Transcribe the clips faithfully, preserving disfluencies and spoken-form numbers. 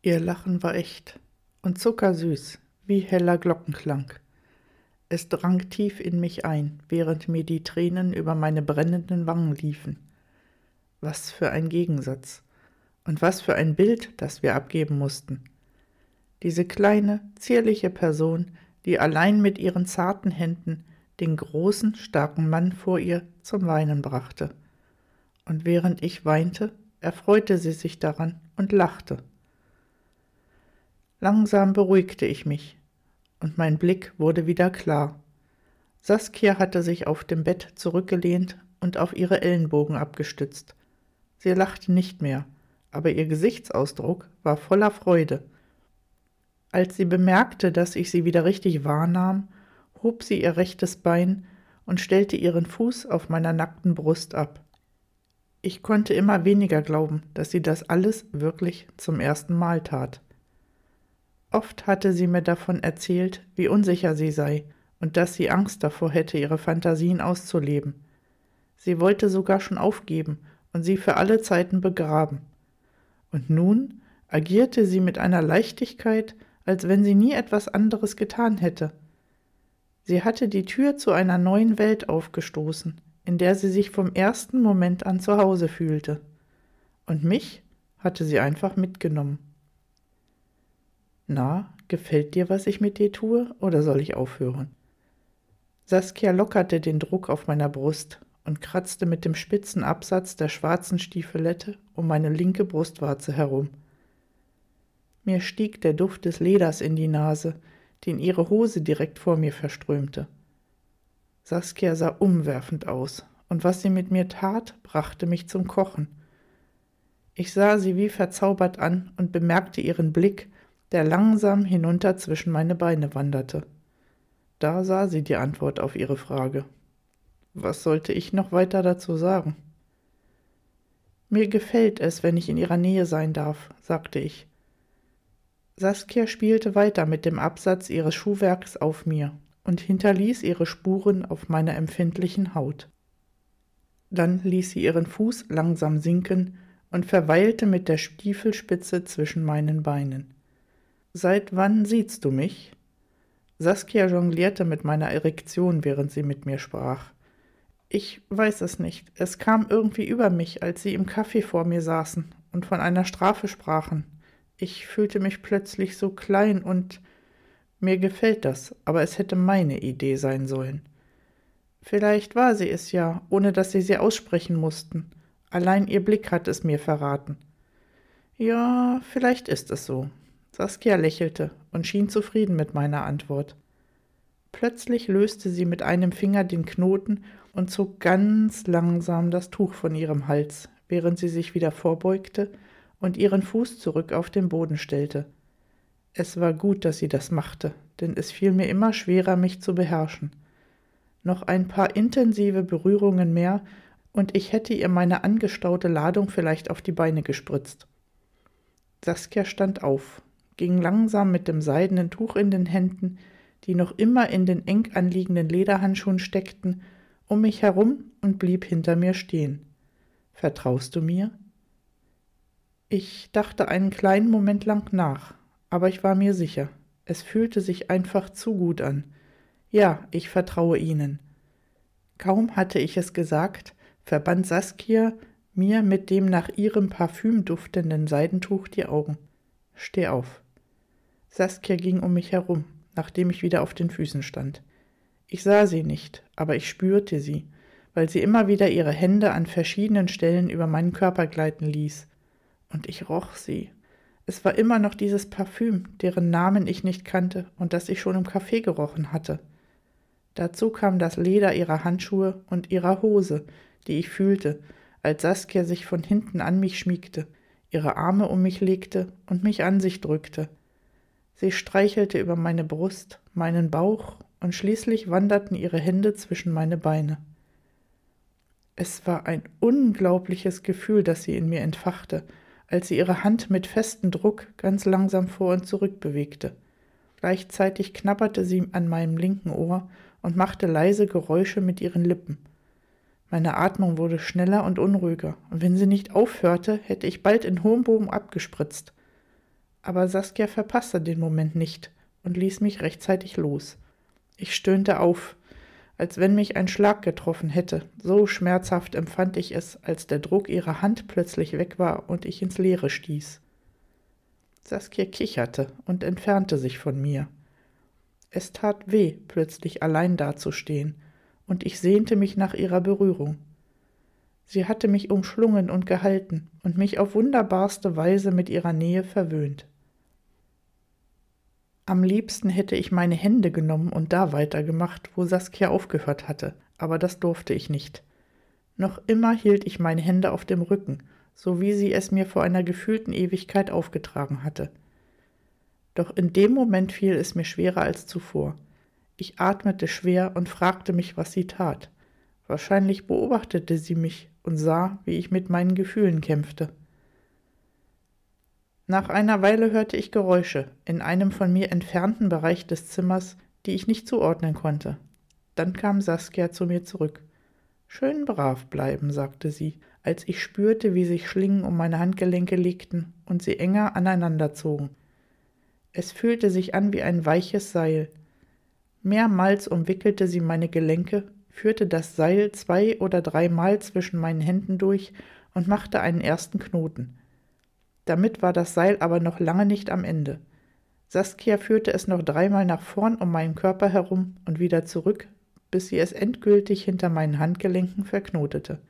Ihr Lachen war echt und zuckersüß, wie heller Glockenklang. Es drang tief in mich ein, während mir die Tränen über meine brennenden Wangen liefen. Was für ein Gegensatz und was für ein Bild, das wir abgeben mussten. Diese kleine, zierliche Person, die allein mit ihren zarten Händen den großen, starken Mann vor ihr zum Weinen brachte. Und während ich weinte, erfreute sie sich daran und lachte. Langsam beruhigte ich mich, und mein Blick wurde wieder klar. Saskia hatte sich auf dem Bett zurückgelehnt und auf ihre Ellenbogen abgestützt. Sie lachte nicht mehr, aber ihr Gesichtsausdruck war voller Freude. Als sie bemerkte, dass ich sie wieder richtig wahrnahm, hob sie ihr rechtes Bein und stellte ihren Fuß auf meiner nackten Brust ab. Ich konnte immer weniger glauben, dass sie das alles wirklich zum ersten Mal tat. Oft hatte sie mir davon erzählt, wie unsicher sie sei und dass sie Angst davor hätte, ihre Fantasien auszuleben. Sie wollte sogar schon aufgeben und sie für alle Zeiten begraben. Und nun agierte sie mit einer Leichtigkeit, als wenn sie nie etwas anderes getan hätte. Sie hatte die Tür zu einer neuen Welt aufgestoßen, in der sie sich vom ersten Moment an zu Hause fühlte. Und mich hatte sie einfach mitgenommen. »Na, gefällt dir, was ich mit dir tue, oder soll ich aufhören?« Saskia lockerte den Druck auf meiner Brust und kratzte mit dem spitzen Absatz der schwarzen Stiefelette um meine linke Brustwarze herum. Mir stieg der Duft des Leders in die Nase, den ihre Hose direkt vor mir verströmte. Saskia sah umwerfend aus, und was sie mit mir tat, brachte mich zum Kochen. Ich sah sie wie verzaubert an und bemerkte ihren Blick, der langsam hinunter zwischen meine Beine wanderte. Da sah sie die Antwort auf ihre Frage. Was sollte ich noch weiter dazu sagen? »Mir gefällt es, wenn ich in ihrer Nähe sein darf«, sagte ich. Saskia spielte weiter mit dem Absatz ihres Schuhwerks auf mir und hinterließ ihre Spuren auf meiner empfindlichen Haut. Dann ließ sie ihren Fuß langsam sinken und verweilte mit der Stiefelspitze zwischen meinen Beinen. »Seit wann siehst du mich?« Saskia jonglierte mit meiner Erektion, während sie mit mir sprach. »Ich weiß es nicht. Es kam irgendwie über mich, als sie im Café vor mir saßen und von einer Strafe sprachen. Ich fühlte mich plötzlich so klein und mir gefällt das, aber es hätte meine Idee sein sollen. Vielleicht war sie es ja, ohne dass sie sie aussprechen mussten. Allein ihr Blick hat es mir verraten. Ja, vielleicht ist es so.« Saskia lächelte und schien zufrieden mit meiner Antwort. Plötzlich löste sie mit einem Finger den Knoten und zog ganz langsam das Tuch von ihrem Hals, während sie sich wieder vorbeugte und ihren Fuß zurück auf den Boden stellte. Es war gut, dass sie das machte, denn es fiel mir immer schwerer, mich zu beherrschen. Noch ein paar intensive Berührungen mehr, und ich hätte ihr meine angestaute Ladung vielleicht auf die Beine gespritzt. Saskia stand auf, ging langsam mit dem seidenen Tuch in den Händen, die noch immer in den eng anliegenden Lederhandschuhen steckten, um mich herum und blieb hinter mir stehen. »Vertraust du mir?« Ich dachte einen kleinen Moment lang nach, aber ich war mir sicher. Es fühlte sich einfach zu gut an. Ja, ich vertraue Ihnen. Kaum hatte ich es gesagt, verband Saskia mir mit dem nach ihrem Parfüm duftenden Seidentuch die Augen. »Steh auf.« Saskia ging um mich herum, nachdem ich wieder auf den Füßen stand. Ich sah sie nicht, aber ich spürte sie, weil sie immer wieder ihre Hände an verschiedenen Stellen über meinen Körper gleiten ließ. Und ich roch sie. Es war immer noch dieses Parfüm, deren Namen ich nicht kannte und das ich schon im Café gerochen hatte. Dazu kam das Leder ihrer Handschuhe und ihrer Hose, die ich fühlte, als Saskia sich von hinten an mich schmiegte, ihre Arme um mich legte und mich an sich drückte. Sie streichelte über meine Brust, meinen Bauch, und schließlich wanderten ihre Hände zwischen meine Beine. Es war ein unglaubliches Gefühl, das sie in mir entfachte, als sie ihre Hand mit festem Druck ganz langsam vor und zurück bewegte. Gleichzeitig knabberte sie an meinem linken Ohr und machte leise Geräusche mit ihren Lippen. Meine Atmung wurde schneller und unruhiger, und wenn sie nicht aufhörte, hätte ich bald in hohem Bogen abgespritzt. Aber Saskia verpasste den Moment nicht und ließ mich rechtzeitig los. Ich stöhnte auf, als wenn mich ein Schlag getroffen hätte. So schmerzhaft empfand ich es, als der Druck ihrer Hand plötzlich weg war und ich ins Leere stieß. Saskia kicherte und entfernte sich von mir. Es tat weh, plötzlich allein dazustehen, und ich sehnte mich nach ihrer Berührung. Sie hatte mich umschlungen und gehalten und mich auf wunderbarste Weise mit ihrer Nähe verwöhnt. Am liebsten hätte ich meine Hände genommen und da weitergemacht, wo Saskia aufgehört hatte, aber das durfte ich nicht. Noch immer hielt ich meine Hände auf dem Rücken, so wie sie es mir vor einer gefühlten Ewigkeit aufgetragen hatte. Doch in dem Moment fiel es mir schwerer als zuvor. Ich atmete schwer und fragte mich, was sie tat. Wahrscheinlich beobachtete sie mich und sah, wie ich mit meinen Gefühlen kämpfte. Nach einer Weile hörte ich Geräusche in einem von mir entfernten Bereich des Zimmers, die ich nicht zuordnen konnte. Dann kam Saskia zu mir zurück. »Schön brav bleiben«, sagte sie, als ich spürte, wie sich Schlingen um meine Handgelenke legten und sie enger aneinander zogen. Es fühlte sich an wie ein weiches Seil. Mehrmals umwickelte sie meine Gelenke, führte das Seil zwei- oder dreimal zwischen meinen Händen durch und machte einen ersten Knoten. Damit war das Seil aber noch lange nicht am Ende. Saskia führte es noch dreimal nach vorn um meinen Körper herum und wieder zurück, bis sie es endgültig hinter meinen Handgelenken verknotete.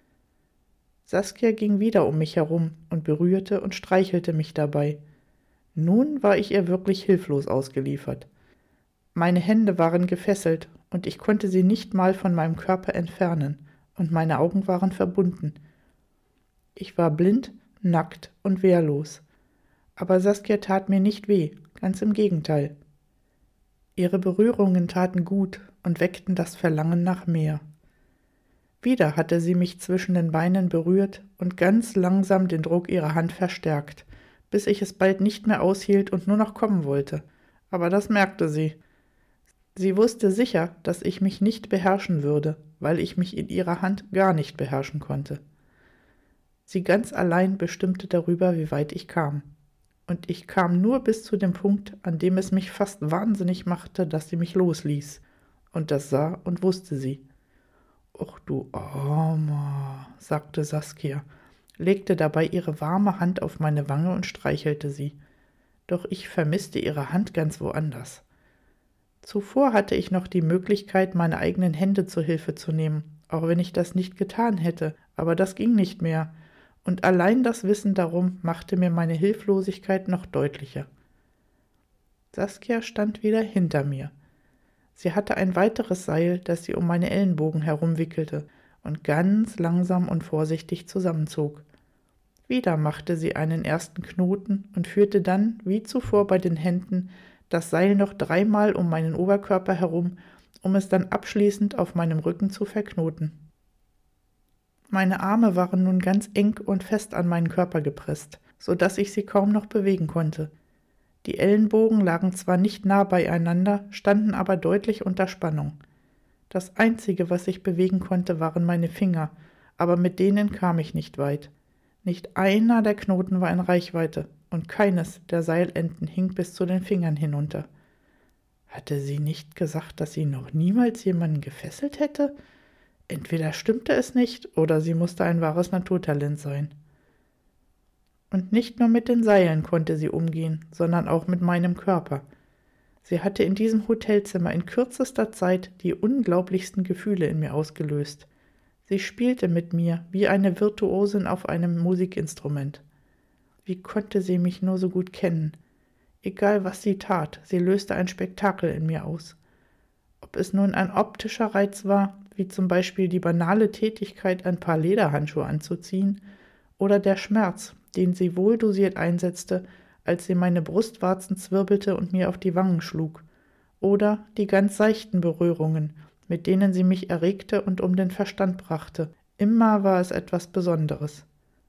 Saskia ging wieder um mich herum und berührte und streichelte mich dabei. Nun war ich ihr wirklich hilflos ausgeliefert. Meine Hände waren gefesselt und ich konnte sie nicht mal von meinem Körper entfernen, und meine Augen waren verbunden. Ich war blind, nackt und wehrlos. Aber Saskia tat mir nicht weh, ganz im Gegenteil. Ihre Berührungen taten gut und weckten das Verlangen nach mehr. Wieder hatte sie mich zwischen den Beinen berührt und ganz langsam den Druck ihrer Hand verstärkt, bis ich es bald nicht mehr aushielt und nur noch kommen wollte. Aber das merkte sie. Sie wusste sicher, dass ich mich nicht beherrschen würde, weil ich mich in ihrer Hand gar nicht beherrschen konnte. Sie ganz allein bestimmte darüber, wie weit ich kam. Und ich kam nur bis zu dem Punkt, an dem es mich fast wahnsinnig machte, dass sie mich losließ. Und das sah und wusste sie. »Och du Armer«, sagte Saskia, legte dabei ihre warme Hand auf meine Wange und streichelte sie. Doch ich vermisste ihre Hand ganz woanders. Zuvor hatte ich noch die Möglichkeit, meine eigenen Hände zur Hilfe zu nehmen, auch wenn ich das nicht getan hätte, aber das ging nicht mehr, und allein das Wissen darum machte mir meine Hilflosigkeit noch deutlicher. Saskia stand wieder hinter mir. Sie hatte ein weiteres Seil, das sie um meine Ellenbogen herumwickelte und ganz langsam und vorsichtig zusammenzog. Wieder machte sie einen ersten Knoten und führte dann, wie zuvor bei den Händen, das Seil noch dreimal um meinen Oberkörper herum, um es dann abschließend auf meinem Rücken zu verknoten. Meine Arme waren nun ganz eng und fest an meinen Körper gepresst, so dass ich sie kaum noch bewegen konnte. Die Ellenbogen lagen zwar nicht nah beieinander, standen aber deutlich unter Spannung. Das Einzige, was ich bewegen konnte, waren meine Finger, aber mit denen kam ich nicht weit. Nicht einer der Knoten war in Reichweite, und keines der Seilenden hing bis zu den Fingern hinunter. Hatte sie nicht gesagt, dass sie noch niemals jemanden gefesselt hätte? Entweder stimmte es nicht, oder sie musste ein wahres Naturtalent sein. Und nicht nur mit den Seilen konnte sie umgehen, sondern auch mit meinem Körper. Sie hatte in diesem Hotelzimmer in kürzester Zeit die unglaublichsten Gefühle in mir ausgelöst. Sie spielte mit mir wie eine Virtuosin auf einem Musikinstrument. Wie konnte sie mich nur so gut kennen? Egal, was sie tat, sie löste ein Spektakel in mir aus. Ob es nun ein optischer Reiz war, wie zum Beispiel die banale Tätigkeit, ein paar Lederhandschuhe anzuziehen, oder der Schmerz, den sie wohldosiert einsetzte, als sie meine Brustwarzen zwirbelte und mir auf die Wangen schlug, oder die ganz seichten Berührungen, mit denen sie mich erregte und um den Verstand brachte. Immer war es etwas Besonderes.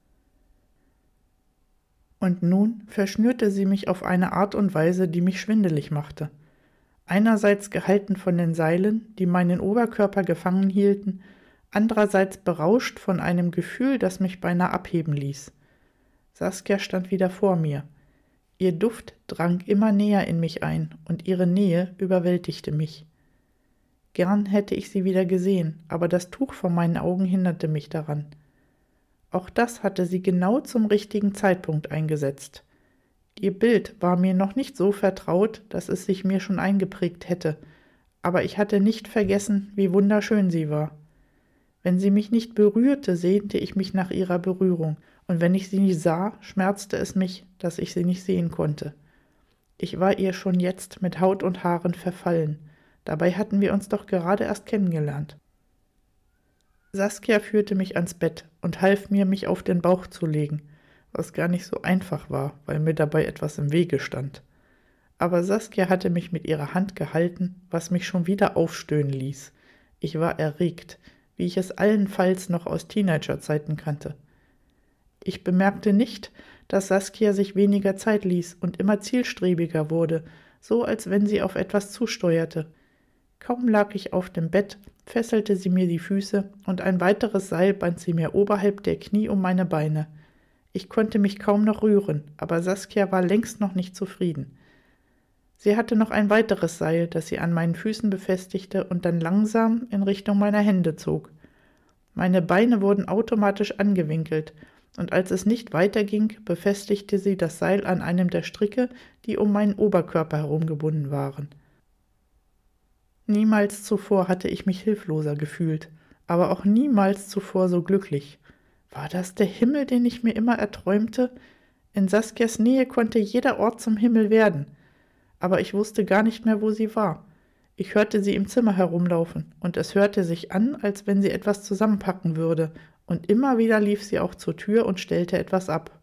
Und nun verschnürte sie mich auf eine Art und Weise, die mich schwindelig machte. Einerseits gehalten von den Seilen, die meinen Oberkörper gefangen hielten, andererseits berauscht von einem Gefühl, das mich beinahe abheben ließ. Saskia stand wieder vor mir. Ihr Duft drang immer näher in mich ein, und ihre Nähe überwältigte mich. Gern hätte ich sie wieder gesehen, aber das Tuch vor meinen Augen hinderte mich daran. Auch das hatte sie genau zum richtigen Zeitpunkt eingesetzt. Ihr Bild war mir noch nicht so vertraut, dass es sich mir schon eingeprägt hätte, aber ich hatte nicht vergessen, wie wunderschön sie war. Wenn sie mich nicht berührte, sehnte ich mich nach ihrer Berührung, und wenn ich sie nicht sah, schmerzte es mich, dass ich sie nicht sehen konnte. Ich war ihr schon jetzt mit Haut und Haaren verfallen, dabei hatten wir uns doch gerade erst kennengelernt. Saskia führte mich ans Bett und half mir, mich auf den Bauch zu legen, was gar nicht so einfach war, weil mir dabei etwas im Wege stand. Aber Saskia hatte mich mit ihrer Hand gehalten, was mich schon wieder aufstöhnen ließ. Ich war erregt, wie ich es allenfalls noch aus Teenagerzeiten kannte. Ich bemerkte nicht, dass Saskia sich weniger Zeit ließ und immer zielstrebiger wurde, so als wenn sie auf etwas zusteuerte. Kaum lag ich auf dem Bett, fesselte sie mir die Füße und ein weiteres Seil band sie mir oberhalb der Knie um meine Beine. Ich konnte mich kaum noch rühren, aber Saskia war längst noch nicht zufrieden. Sie hatte noch ein weiteres Seil, das sie an meinen Füßen befestigte und dann langsam in Richtung meiner Hände zog. Meine Beine wurden automatisch angewinkelt, und als es nicht weiterging, befestigte sie das Seil an einem der Stricke, die um meinen Oberkörper herumgebunden waren. Niemals zuvor hatte ich mich hilfloser gefühlt, aber auch niemals zuvor so glücklich. War das der Himmel, den ich mir immer erträumte? In Saskias Nähe konnte jeder Ort zum Himmel werden, aber ich wusste gar nicht mehr, wo sie war. Ich hörte sie im Zimmer herumlaufen, und es hörte sich an, als wenn sie etwas zusammenpacken würde, und immer wieder lief sie auch zur Tür und stellte etwas ab.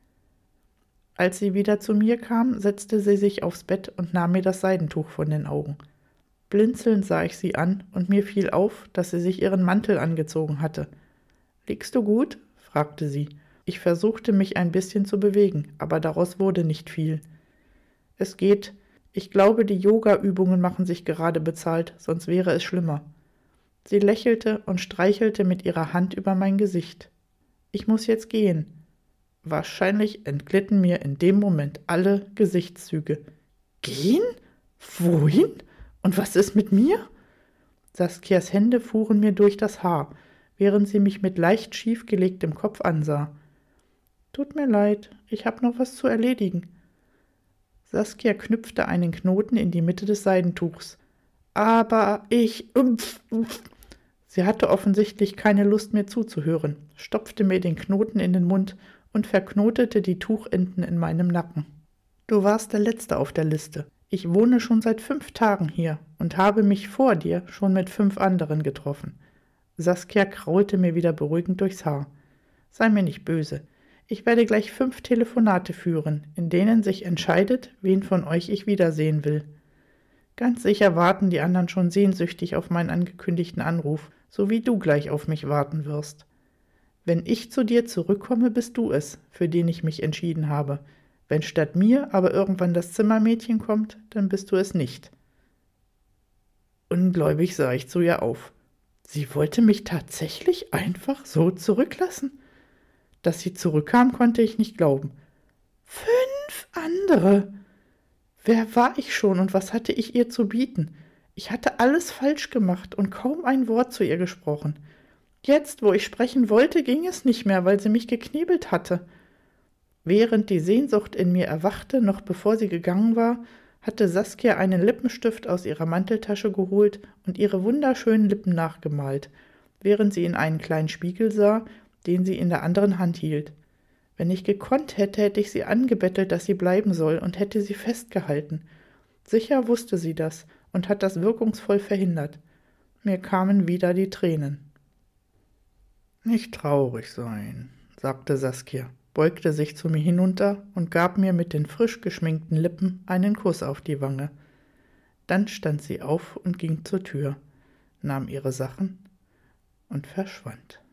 Als sie wieder zu mir kam, setzte sie sich aufs Bett und nahm mir das Seidentuch von den Augen. Blinzelnd sah ich sie an, und mir fiel auf, dass sie sich ihren Mantel angezogen hatte. »Liegst du gut?« fragte sie. Ich versuchte, mich ein bisschen zu bewegen, aber daraus wurde nicht viel. »Es geht. Ich glaube, die Yoga-Übungen machen sich gerade bezahlt, sonst wäre es schlimmer.« Sie lächelte und streichelte mit ihrer Hand über mein Gesicht. »Ich muss jetzt gehen.« Wahrscheinlich entglitten mir in dem Moment alle Gesichtszüge. »Gehen? Wohin? Und was ist mit mir?« Saskias Hände fuhren mir durch das Haar, während sie mich mit leicht schiefgelegtem Kopf ansah. »Tut mir leid, ich habe noch was zu erledigen.« Saskia knüpfte einen Knoten in die Mitte des Seidentuchs. »Aber ich... Umpf, umpf.« Sie hatte offensichtlich keine Lust mir zuzuhören, stopfte mir den Knoten in den Mund und verknotete die Tuchenden in meinem Nacken. »Du warst der Letzte auf der Liste. Ich wohne schon seit fünf Tagen hier und habe mich vor dir schon mit fünf anderen getroffen.« Saskia kraulte mir wieder beruhigend durchs Haar. »Sei mir nicht böse. Ich werde gleich fünf Telefonate führen, in denen sich entscheidet, wen von euch ich wiedersehen will. Ganz sicher warten die anderen schon sehnsüchtig auf meinen angekündigten Anruf, so wie du gleich auf mich warten wirst. Wenn ich zu dir zurückkomme, bist du es, für den ich mich entschieden habe. Wenn statt mir aber irgendwann das Zimmermädchen kommt, dann bist du es nicht.« Ungläubig sah ich zu ihr auf. Sie wollte mich tatsächlich einfach so zurücklassen? Dass sie zurückkam, konnte ich nicht glauben. Fünf andere! Wer war ich schon und was hatte ich ihr zu bieten? Ich hatte alles falsch gemacht und kaum ein Wort zu ihr gesprochen. Jetzt, wo ich sprechen wollte, ging es nicht mehr, weil sie mich geknebelt hatte. Während die Sehnsucht in mir erwachte, noch bevor sie gegangen war, hatte Saskia einen Lippenstift aus ihrer Manteltasche geholt und ihre wunderschönen Lippen nachgemalt, während sie in einen kleinen Spiegel sah, den sie in der anderen Hand hielt. Wenn ich gekonnt hätte, hätte ich sie angebettelt, dass sie bleiben soll, und hätte sie festgehalten. Sicher wusste sie das und hat das wirkungsvoll verhindert. Mir kamen wieder die Tränen. »Nicht traurig sein«, sagte Saskia, beugte sich zu mir hinunter und gab mir mit den frisch geschminkten Lippen einen Kuss auf die Wange. Dann stand sie auf und ging zur Tür, nahm ihre Sachen und verschwand.